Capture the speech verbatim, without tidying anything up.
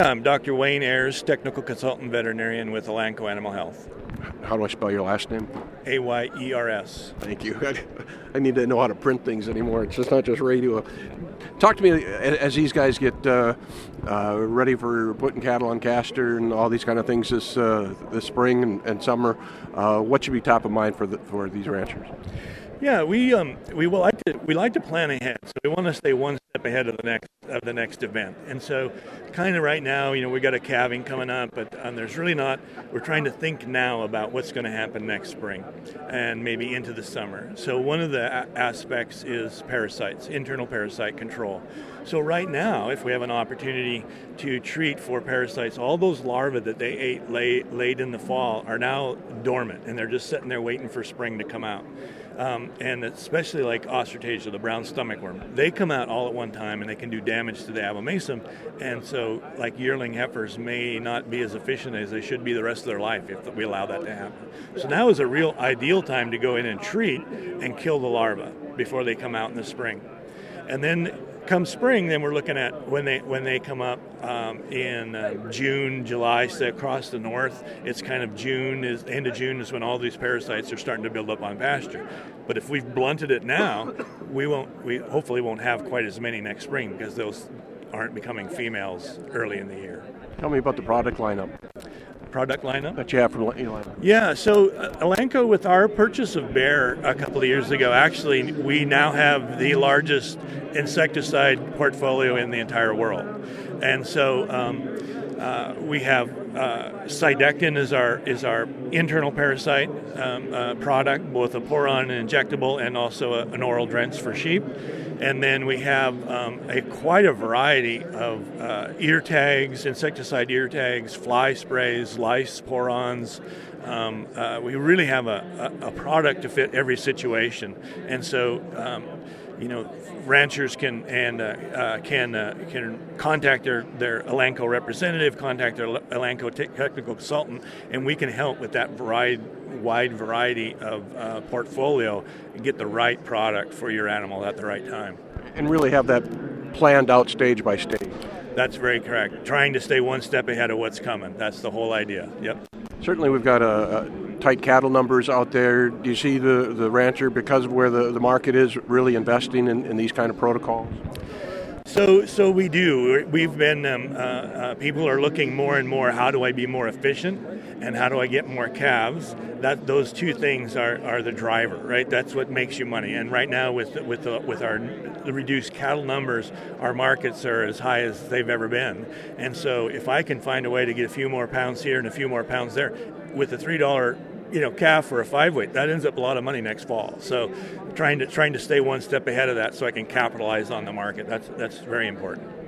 I'm Doctor Wayne Ayers, Technical Consultant Veterinarian with Elanco Animal Health. How do I spell your last name? A Y E R S. Thank you. I need to know how to print things anymore. It's just not just radio. Talk to me as these guys get uh, uh, ready for putting cattle on castor and all these kind of things this uh, this spring and, and summer. Uh, what should be top of mind for the, for these ranchers? Yeah, we um we will like to we like to plan ahead. So we want to stay one step ahead of the next of the next event. And so, kind of right now, you know, we got a calving coming up, but um, there's really not. We're trying to think now about what's going to happen next spring, and maybe into the summer. So one of the a- aspects is parasites, internal parasite control. So right now, if we have an opportunity to treat for parasites, all those larvae that they ate late, late in the fall are now dormant, and they're just sitting there waiting for spring to come out. Um, and especially like Ostratasia, the brown stomach worm, they come out all at one time and they can do damage to the abomasum. And so, like yearling heifers may not be as efficient as they should be the rest of their life if we allow that to happen. So now is a real ideal time to go in and treat and kill the larvae before they come out in the spring. And then come spring, then we're looking at when they when they come up um, in uh, June, July, say across the north. It's kind of June is end of June is when all these parasites are starting to build up on pasture. But if we've blunted it now, we won't. We hopefully won't have quite as many next spring because those aren't becoming females early in the year. Tell me about the product lineup. Product lineup that you have from Elanco. Yeah, so uh, Elanco, with our purchase of Bayer a couple of years ago, actually we now have the largest insecticide portfolio in the entire world. And so um, uh, we have uh, Cydectin is our is our internal parasite um, uh, product, both a pour-on and injectable, and also a, an oral drench for sheep. And then we have um, a quite a variety of uh, ear tags, insecticide ear tags, fly sprays, lice pour-ons. Um, uh, we really have a, a, a product to fit every situation. And so, um, you know, ranchers can and uh, uh, can uh, can contact their, their Elanco representative, contact their Elanco te- technical consultant, and we can help with that variety, wide variety of uh, portfolio and get the right product for your animal at the right time. And really have that planned out stage by stage. That's very correct. Trying to stay one step ahead of what's coming. That's the whole idea. Yep. Certainly we've got a, a tight cattle numbers out there. Do you see the, the rancher, because of where the, the market is, really investing in, in these kind of protocols? So, so we do. We've been, um, uh, uh, people are looking more and more, how do I be more efficient and how do I get more calves? That those two things are, are the driver, right? That's what makes you money. And right now with with the, with our the reduced cattle numbers, our markets are as high as they've ever been. And so if I can find a way to get a few more pounds here and a few more pounds there, with a three dollar you know calf or a five weight, that ends up a lot of money next fall. So trying to trying to stay one step ahead of that so I can capitalize on the market. That's that's very important.